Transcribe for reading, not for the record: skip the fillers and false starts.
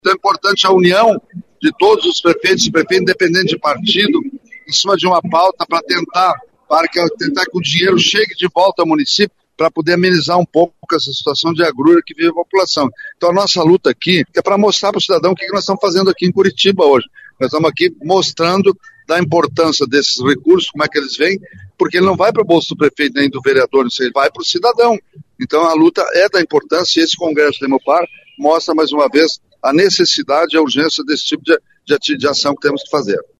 Então é importante a união de todos os prefeitos, independente de partido, em cima de uma pauta para tentar que o dinheiro chegue de volta ao município, para poder amenizar um pouco essa situação de agrura que vive a população. Então a nossa luta aqui é para mostrar para o cidadão o que nós estamos fazendo aqui em Curitiba hoje. Nós estamos aqui mostrando da importância desses recursos, como é que eles vêm, porque ele não vai para o bolso do prefeito nem do vereador, ele vai para o cidadão. Então a luta é da importância e esse Congresso da Emopar mostra mais uma vez a necessidade e a urgência desse tipo de ação que temos que fazer.